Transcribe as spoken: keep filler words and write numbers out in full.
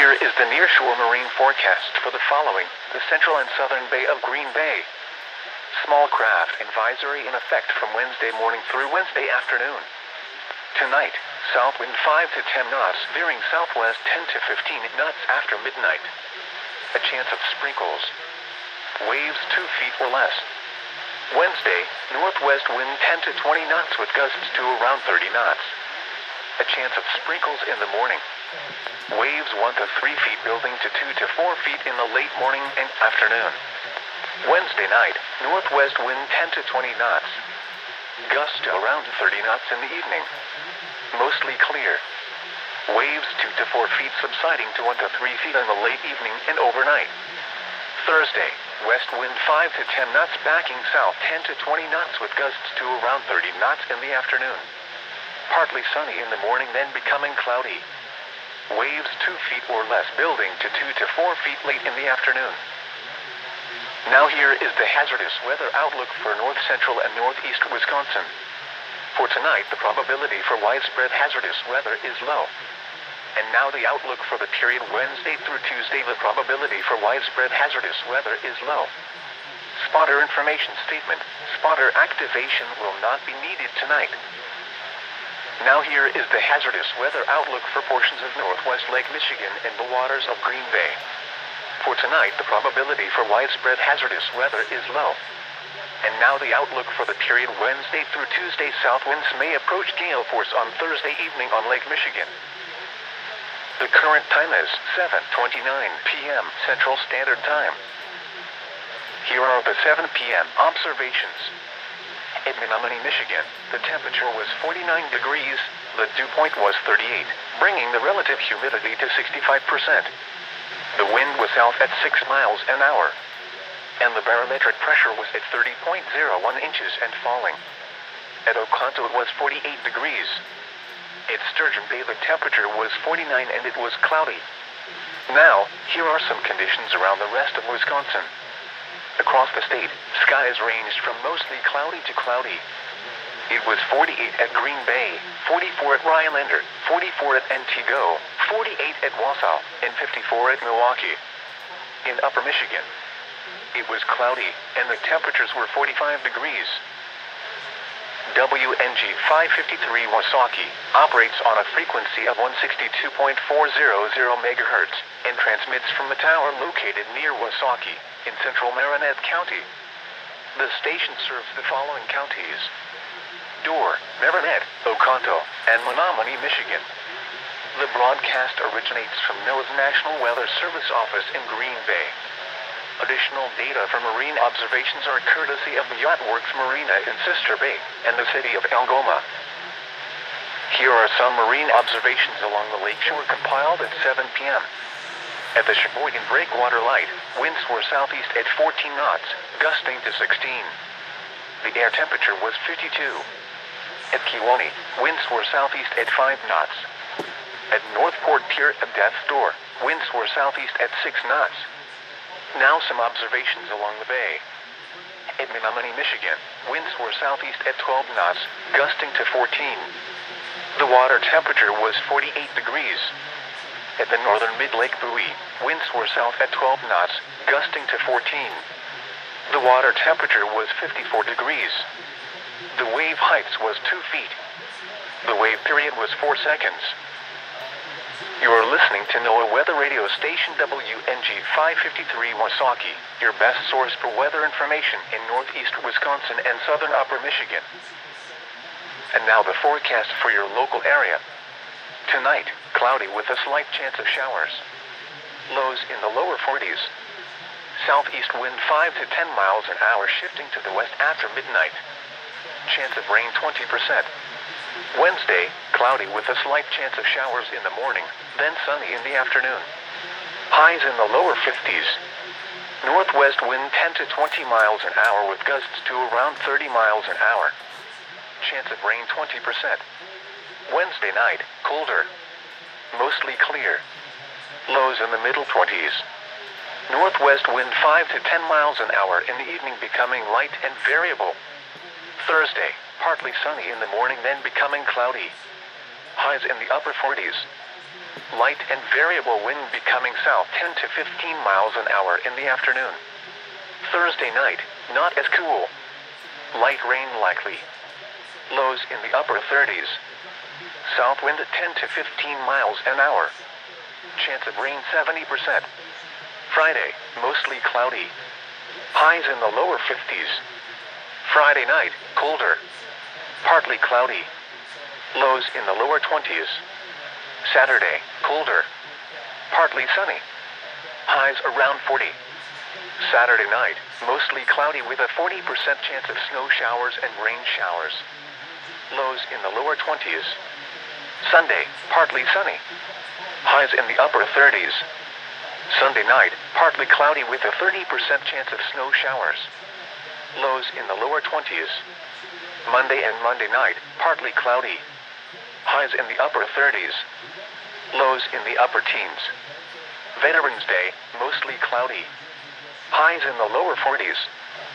here is the nearshore marine forecast for the following, the central and southern bay of Green Bay. Small craft advisory in effect from Wednesday morning through Wednesday afternoon. Tonight, south wind five to ten knots, veering southwest ten to fifteen knots after midnight. A chance of sprinkles. Waves two feet or less. Wednesday, northwest wind ten to twenty knots with gusts to around thirty knots. A chance of sprinkles in the morning. Waves one to three feet building to two to four feet in the late morning and afternoon. Wednesday night, northwest wind ten to twenty knots. Gusts to around thirty knots in the evening. Mostly clear. Waves two to four feet subsiding to one to three feet in the late evening and overnight. Thursday, west wind five to ten knots backing south ten to twenty knots with gusts to around thirty knots in the afternoon. Partly sunny in the morning, then becoming cloudy. Waves two feet or less building to two to four feet late in the afternoon. Now here is the hazardous weather outlook for north central and northeast Wisconsin. For tonight, the probability for widespread hazardous weather is low. And now the outlook for the period Wednesday through Tuesday, the probability for widespread hazardous weather is low. Spotter information statement. Spotter activation will not be needed tonight. Now here is the hazardous weather outlook for portions of northwest Lake Michigan and the waters of Green Bay. For tonight, the probability for widespread hazardous weather is low. And now the outlook for the period Wednesday through Tuesday, south winds may approach gale force on Thursday evening on Lake Michigan. The current time is seven twenty-nine p m Central Standard Time. Here are the seven p m observations. In Menominee, Michigan, the temperature was forty-nine degrees, the dew point was thirty-eight, bringing the relative humidity to sixty-five percent. The wind was south at six miles an hour, and the barometric pressure was at thirty point zero one inches and falling. At Oconto it was forty-eight degrees. At Sturgeon Bay the temperature was forty-nine and it was cloudy. Now, here are some conditions around the rest of Wisconsin. Across the state, skies ranged from mostly cloudy to cloudy. It was forty-eight at Green Bay, forty-four at Rhinelander, forty-four at Antigo, forty-eight at Wausau, and fifty-four at Milwaukee. In Upper Michigan, it was cloudy, and the temperatures were forty-five degrees. W N G five fifty-three Wasaki operates on a frequency of one sixty-two point four zero zero megahertz and transmits from the tower located near Wasaki in central Marinette County. The station serves the following counties: Dorr, Marinette, Oconto, and Menominee, Michigan. The broadcast originates from NOAA's National Weather Service office in Green Bay. Additional data for marine observations are courtesy of the Yachtworks Marina in Sister Bay and the city of Algoma. Here are some marine observations along the lakeshore compiled at seven p m At the Sheboygan Breakwater Light, winds were southeast at fourteen knots, gusting to sixteen. The air temperature was fifty-two. At Kewaunee, winds were southeast at five knots. At Northport Pier at Death's Door, winds were southeast at six knots. Now some observations along the bay. At Menominee, Michigan, winds were southeast at twelve knots, gusting to fourteen. The water temperature was forty-eight degrees. At the northern mid-lake buoy, winds were south at twelve knots, gusting to fourteen. The water temperature was fifty-four degrees. The wave height was two feet. The wave period was four seconds. You are listening to NOAA Weather Radio Station W N G five fifty-three Wasaki, your best source for weather information in northeast Wisconsin and southern upper Michigan. And now the forecast for your local area. Tonight, cloudy with a slight chance of showers. Lows in the lower forties. Southeast wind five to ten miles an hour shifting to the west after midnight. Chance of rain twenty percent. Wednesday, cloudy with a slight chance of showers in the morning, then sunny in the afternoon. Highs in the lower fifties. Northwest wind ten to twenty miles an hour with gusts to around thirty miles an hour. Chance of rain twenty percent. Wednesday night, colder. Mostly clear. Lows in the middle twenties. Northwest wind five to ten miles an hour in the evening becoming light and variable. Thursday, partly sunny in the morning then becoming cloudy. Highs in the upper forties. Light and variable wind becoming south ten to fifteen miles an hour in the afternoon. Thursday night, not as cool. Light rain likely. Lows in the upper thirties. South wind ten to fifteen miles an hour. Chance of rain seventy percent. Friday, mostly cloudy. Highs in the lower fifties. Friday night, colder. Partly cloudy. Lows in the lower twenties. Saturday, colder. Partly sunny. Highs around forty. Saturday night, mostly cloudy with a forty percent chance of snow showers and rain showers. Lows in the lower twenties. Sunday, partly sunny. Highs in the upper thirties. Sunday night, partly cloudy with a thirty percent chance of snow showers. Lows in the lower twenties. Monday and Monday night, partly cloudy. Highs in the upper thirties. Lows in the upper teens. Veterans Day, mostly cloudy. Highs in the lower forties.